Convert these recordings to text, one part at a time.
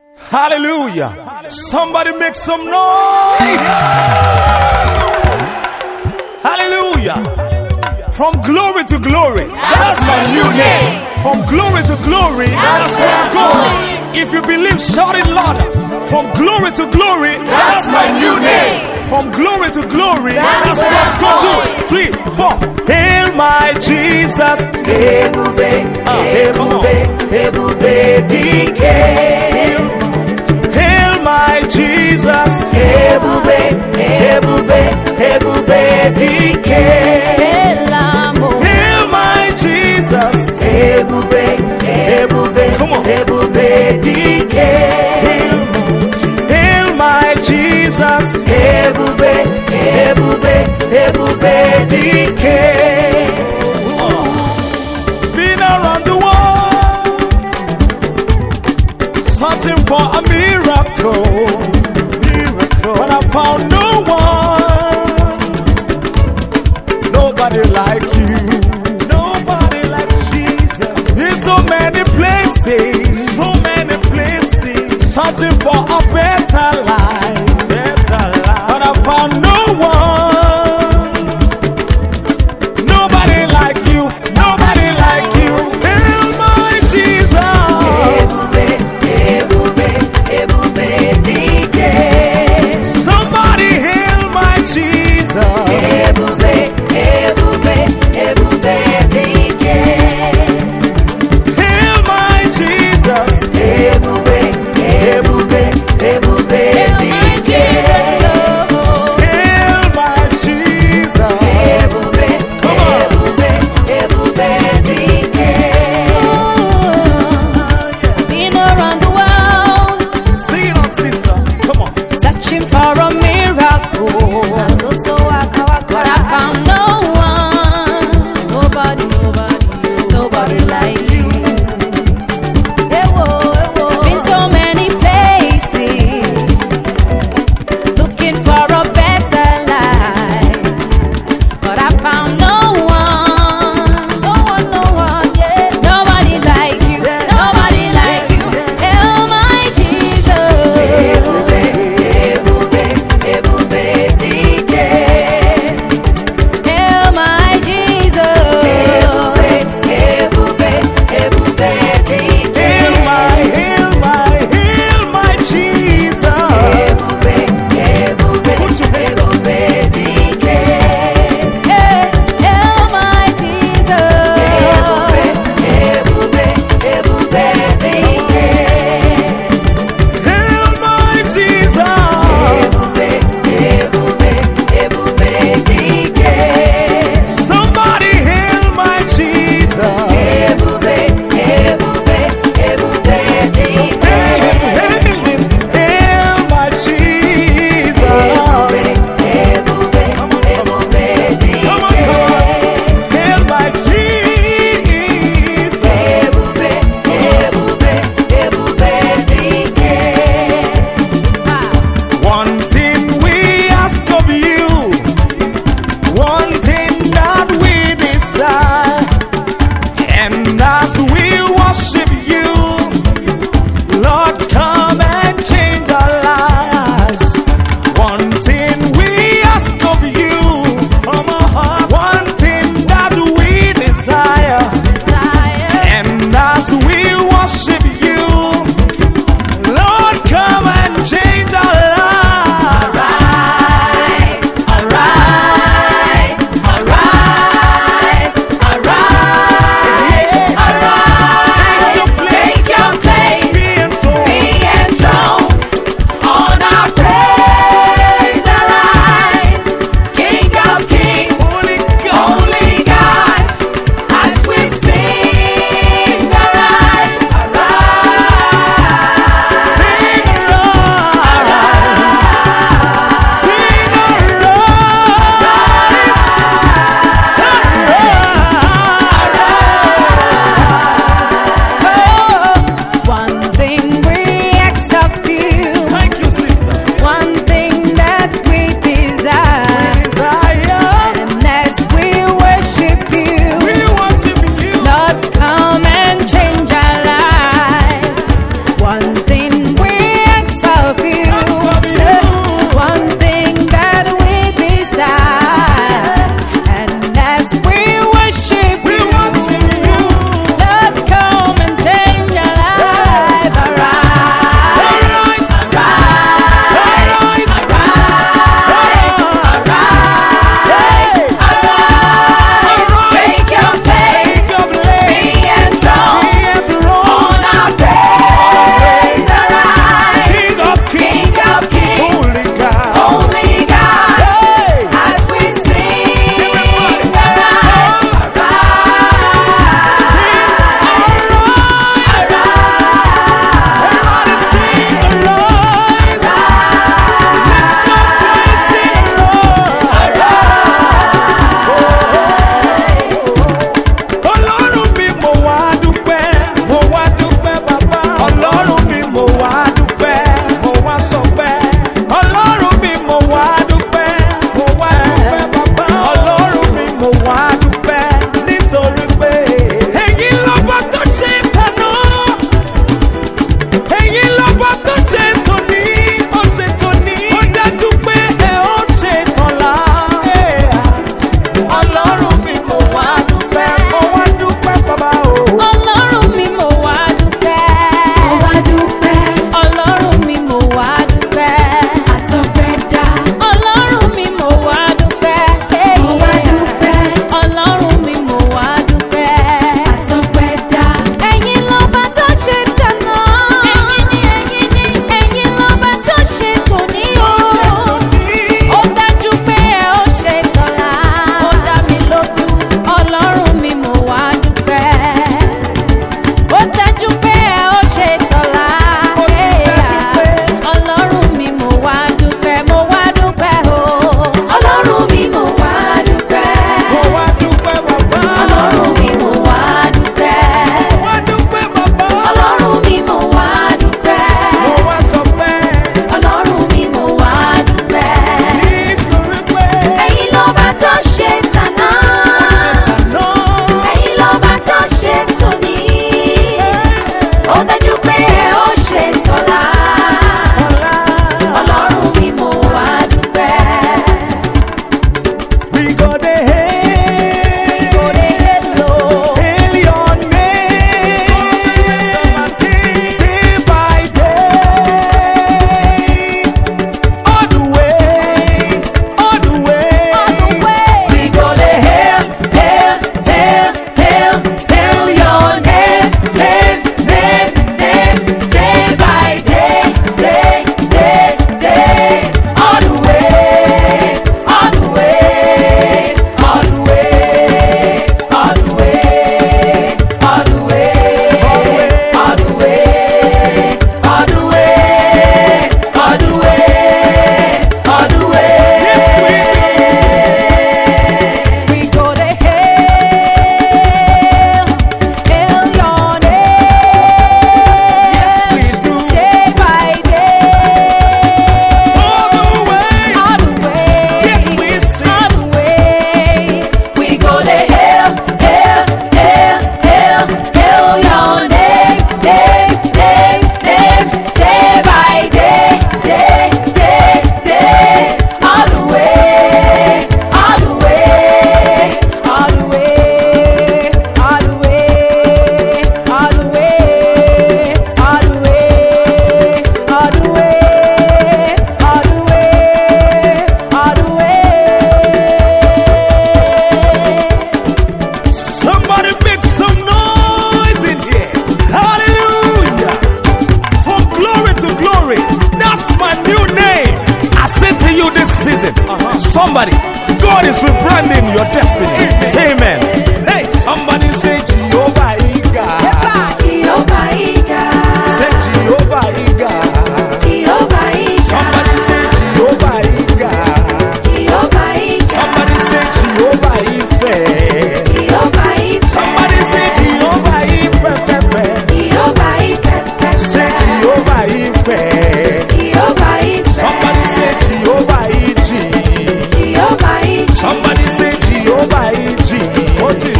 Hallelujah. Somebody make some noise. Hallelujah. From glory to glory, That's my new name. from glory to glory, That's where I'm going. If you believe, shout it louder. From glory to glory, That's my new name. from glory to glory, That's where I'm going. going. 2, 3, 4. Hail my Jesus. Ebube, ebube, ebube dike. Hail my Jesus. Ebube, ebube, ebube dike. Hail my Jesus. Ebube, ebube, Come on. ebube dike. Hail my Jesus. Ebube, ebube, ebube dike. Been around the world, searching for a miracle. But I found no one. Nobody like you. Nobody like Jesus. In so many places, searching for a better life. But I found no one. Nobody like you. Nobody like you. Hail my Jesus. Ebube, ebube dike. Somebody hail my Jesus. Ebube, ebube, ebube dike. Hail my Jesus.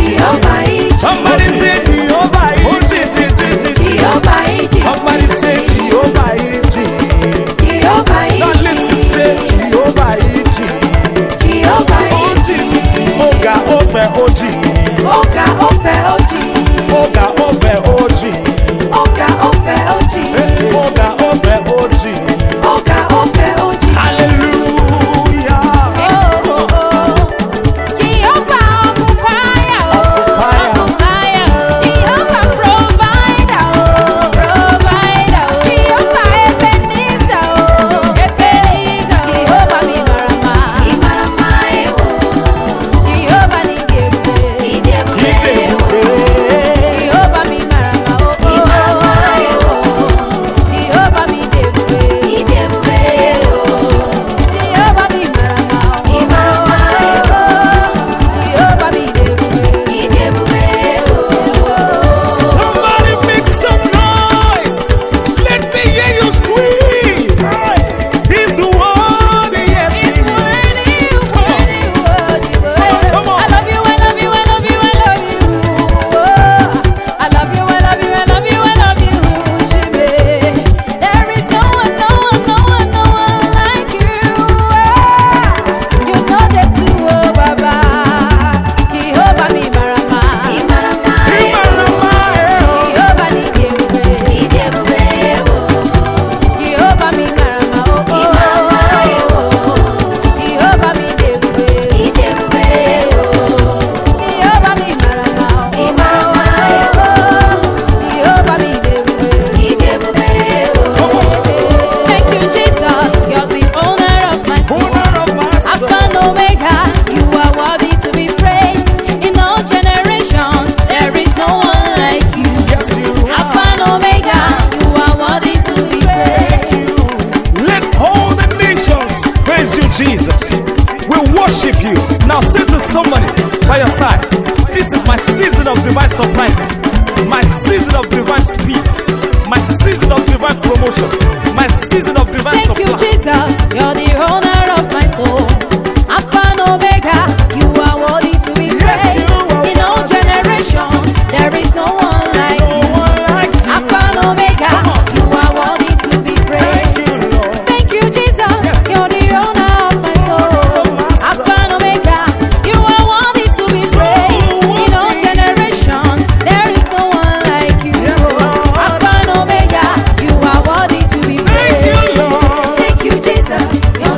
Jehovah is Somebody say Jehovah is. Jehovah is Somebody say Jehovah is. Jehovah Now is listen, say Jehovah is. Jehovah is Oga ofe oji. Oga ofe oji Oga ofe oji. Oga ofe oji Oga ofe oji. Oga ofe oji Hallelujah. Jehovah occupier Jehovah provider Jehovah Ebenezer Jehovah Mimarama Jehovah Nidebube Jehovah Mimarama Jehovah Midebube Jehovah Mimarama Jehovah Midebube Somebody make some noise. Let me hear you scream. He's worthy, yes, he is. Come on. I love you, I love you, I love you, I love you. I love you, I love you, I love you, I love you, Jimmy. There is no one, no one, no one, no one like you. You know that too, oh Baba. Jehovah Mimarama. Jehovah Nidebube. Jehovah Mimarama. Jehovah Midebube. Jehovah Mimarama. Jehovah Midebube. Thank you, Jesus. You're the owner of my soul. Owner of my soul. Alpha and Omega, you are worthy to be praised. In all generations, there is no one like you. Yes, you Alpha are. and Omega, you are worthy to be praised. Let all the nations praise you, Jesus. We worship you. Now say to somebody by your side, this is my season of divine surprises, my season of divine speed, my season of divine promotion, my season of divine Thank you, supply. Jesus. You're the owner of my soul. Alpha and Omega, you are worthy to be Yes, praised. you are In all worthy. generations, there is no one like No you. one like you. Alpha and Omega, you are worthy to be praised. Thank you, Lord. Thank you, Jesus. Yes. You're the owner of my soul. Of my soul. Alpha and Omega, you are worthy to be So praised. In all worthy. generations, there is no one like you. Yes, Lord. Alpha and Omega, you are worthy to be Thank you, praised. Lord. Thank you, Jesus.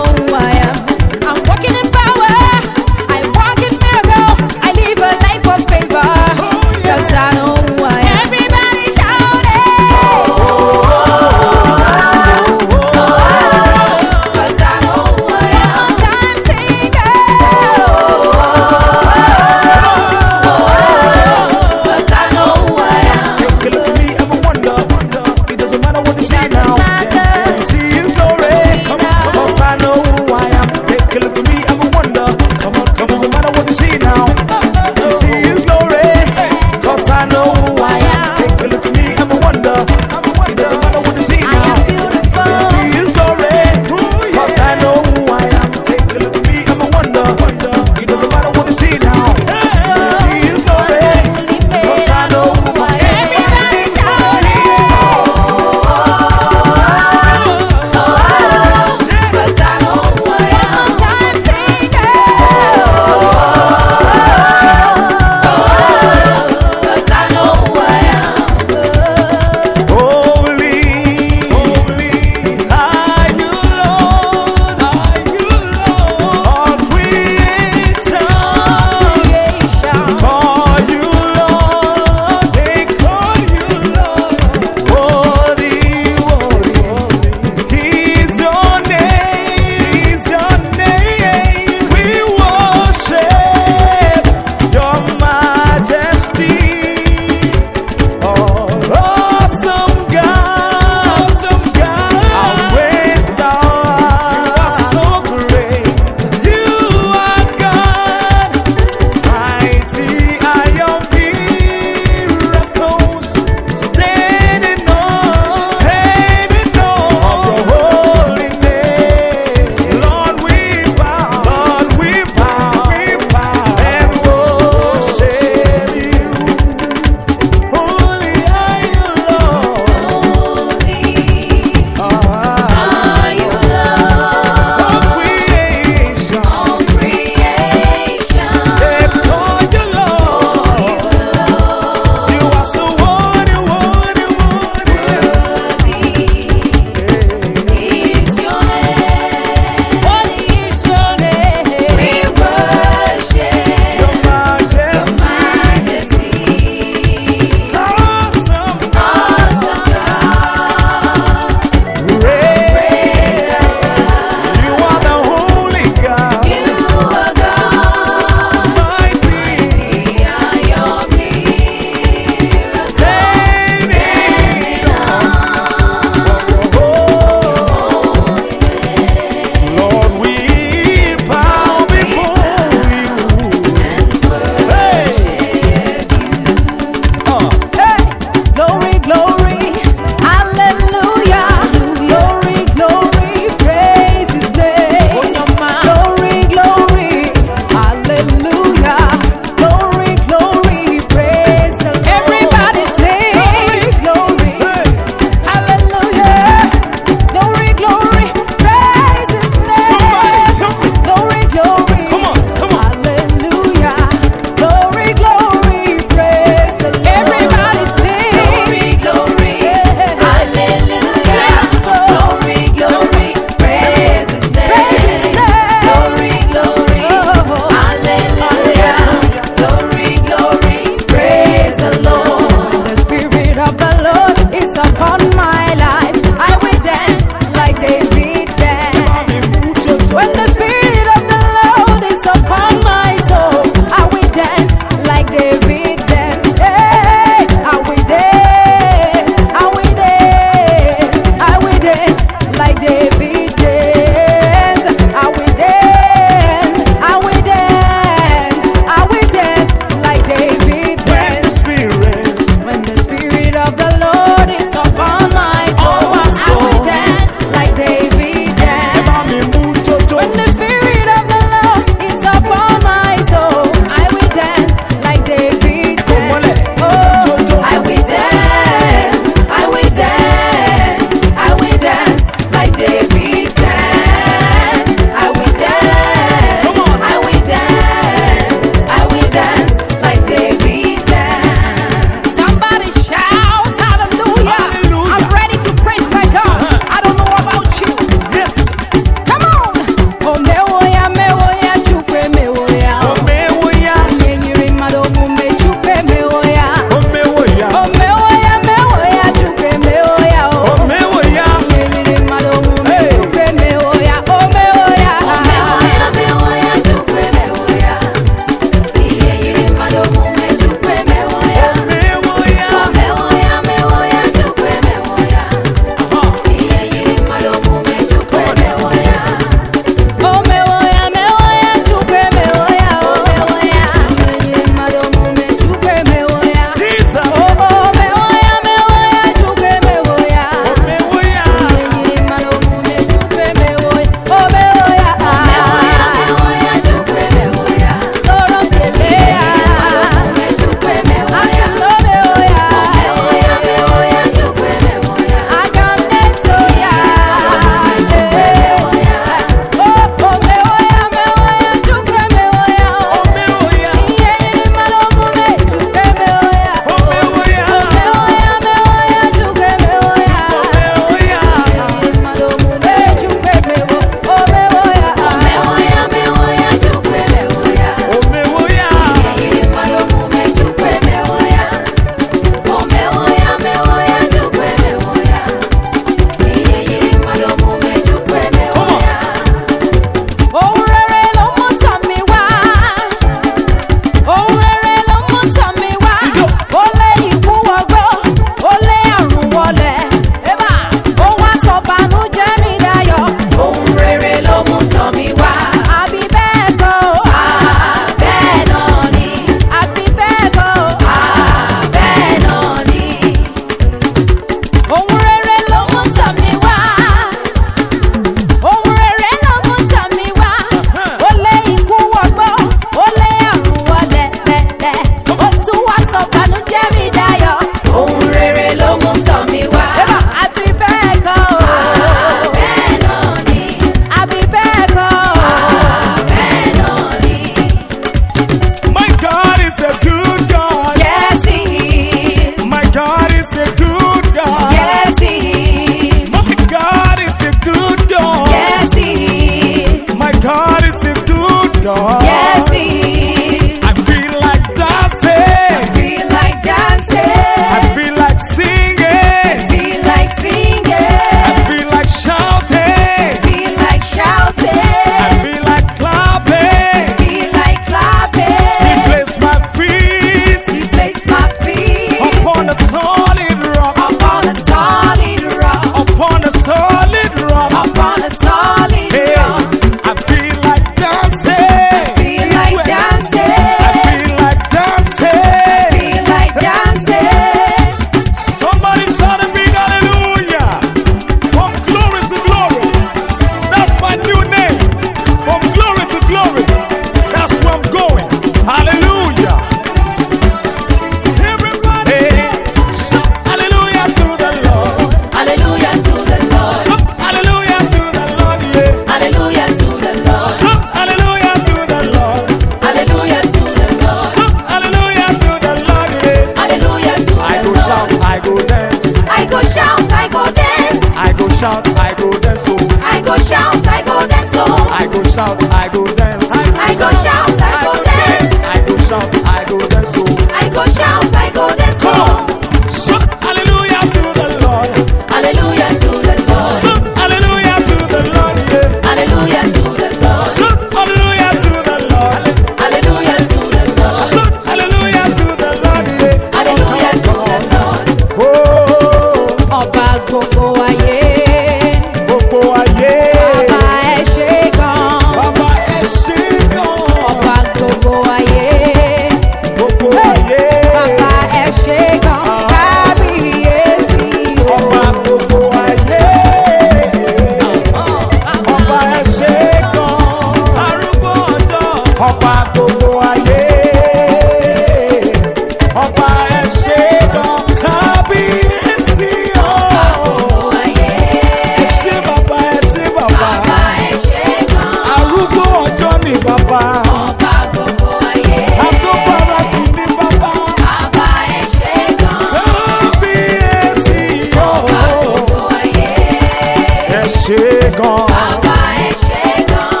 gan. Bàbá ẹ ṣé gan.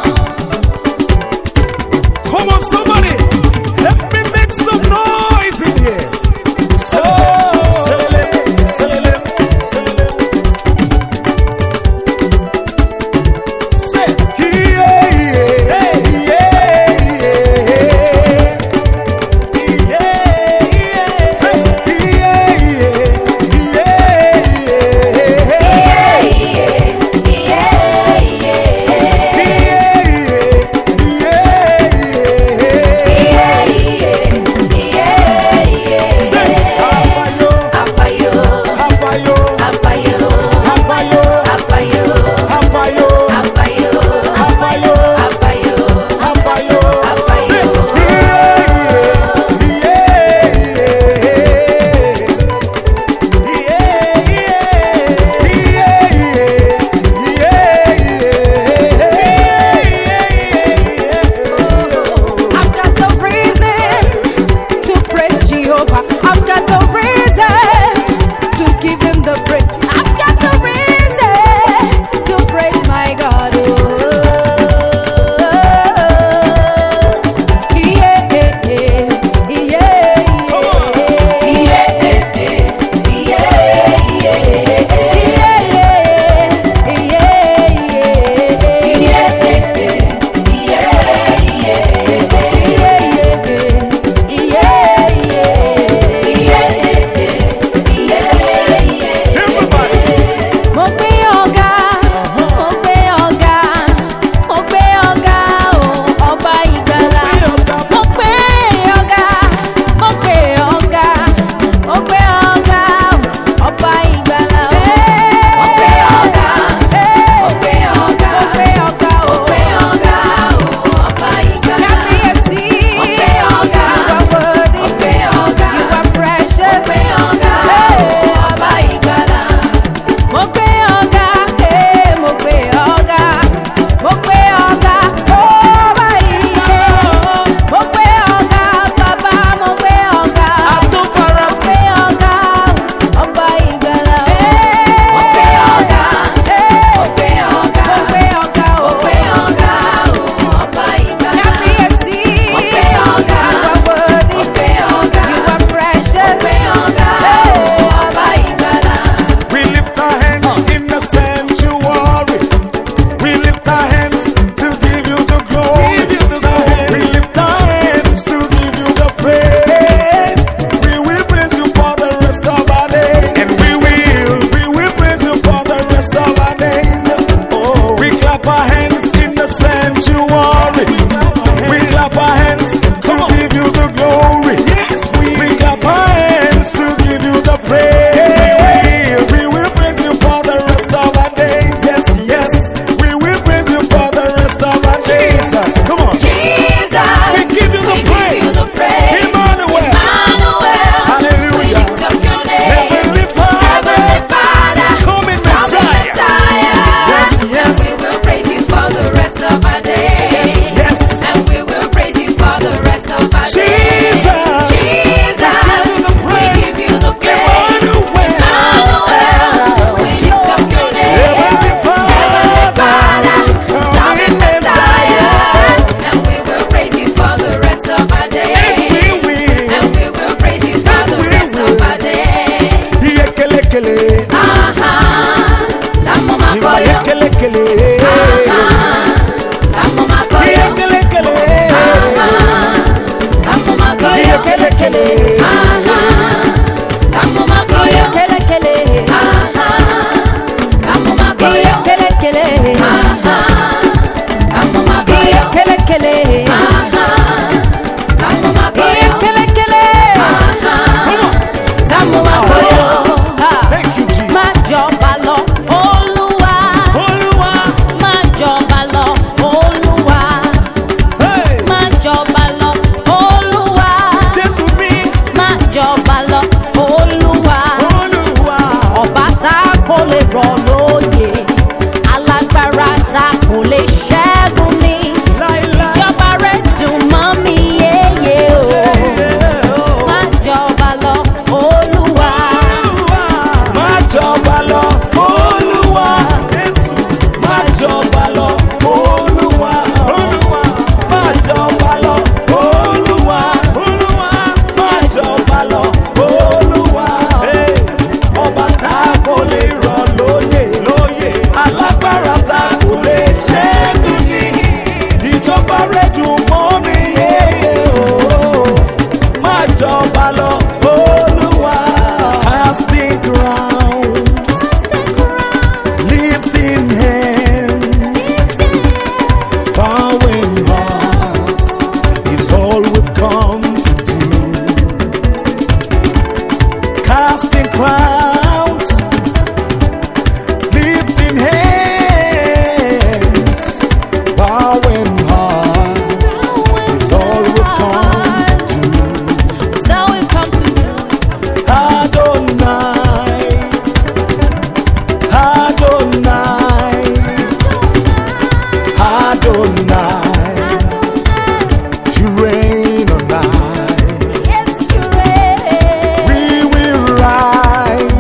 Come on, somebody, let me make some noise in here. Selele, selele, selele. Say, yeah, yeah, yeah, yeah. Say, yeah, yeah, yeah, yeah. crowns, lifting hands, bowing hearts is all we come to. It's all we come to do. Adonai, Adonai, Adonai, you reign on high. Yes, you reign. We will rise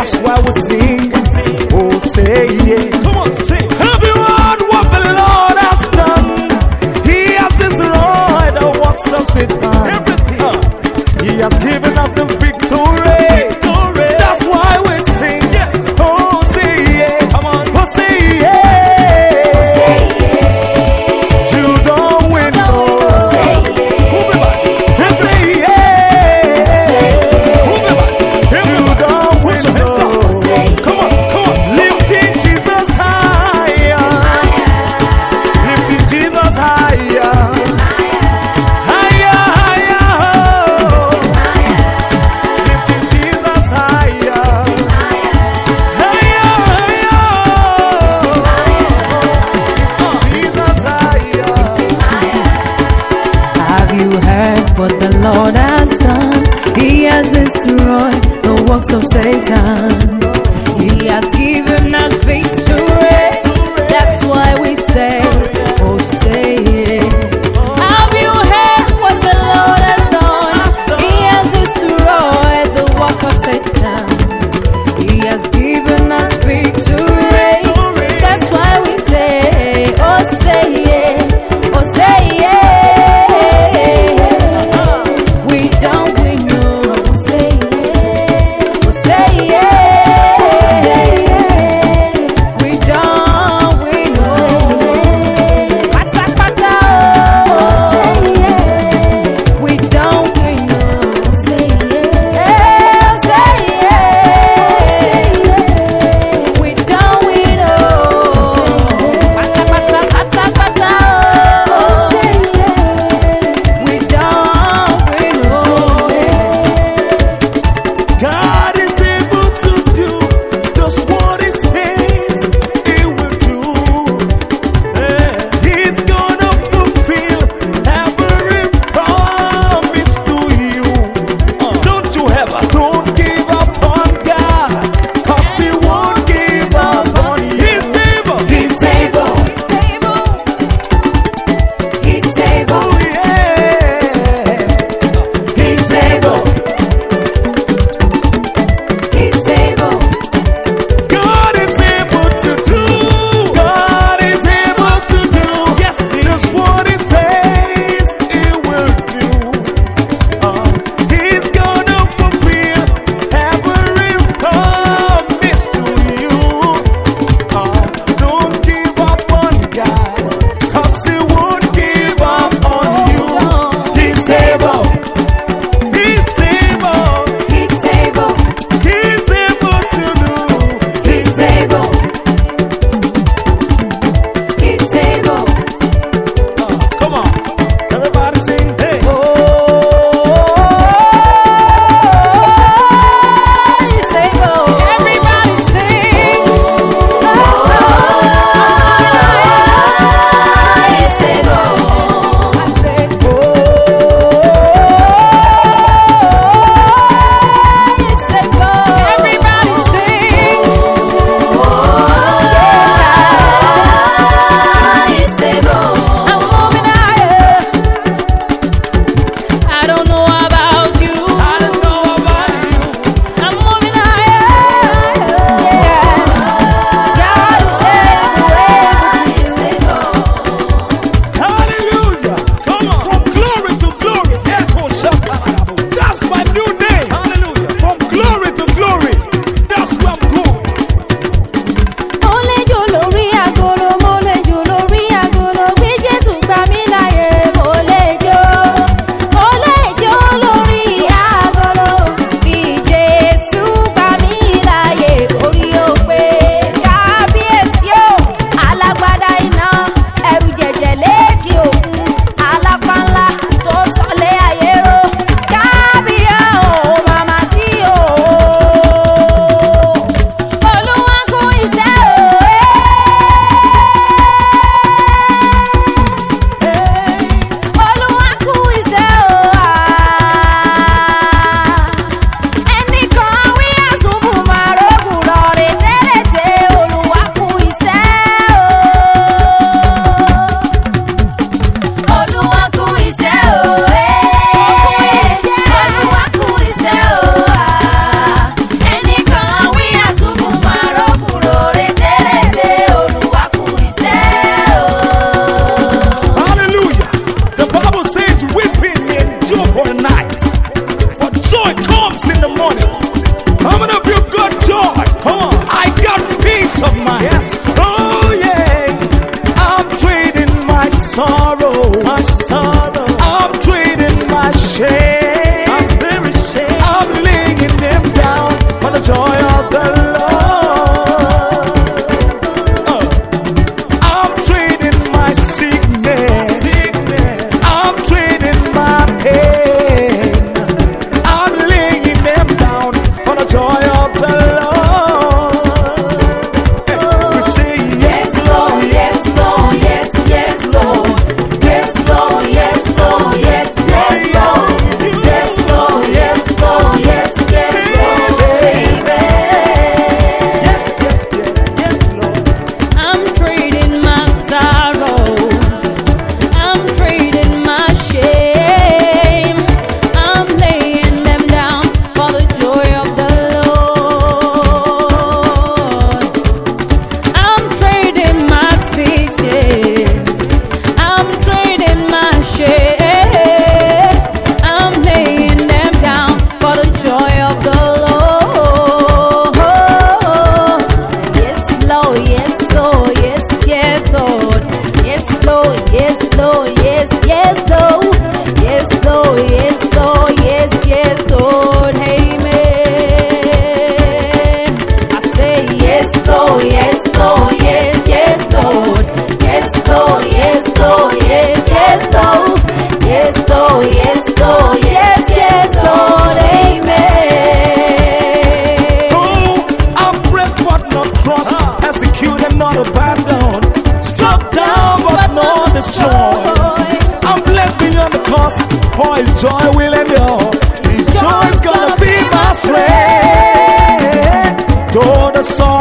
That's why we sing. Oh, say yeah. Come on, sing. Have you heard what the Lord has done? He has destroyed the works of Satan. He has given us the victory. That's why we sing. Yes. Oh, say yeah. Come on. Oh, say yeah. You don't win, no. Say yeah. You don't win, no. Come on, come on. Lifting Jesus higher. Lifting Jesus higher. Higher, higher. Lifting Jesus higher. Higher, higher. Lifting Jesus higher. Have you heard what the Lord has done? He has destroyed the works of Satan. He has given us victory. That's why we say, oh, say it. Have you heard what the Lord has done? He has destroyed the work of Satan. He has given us victory. That's why we say, oh, say it. Oh, say it. We don't win, no. Oh, say it. Oh, say it. the song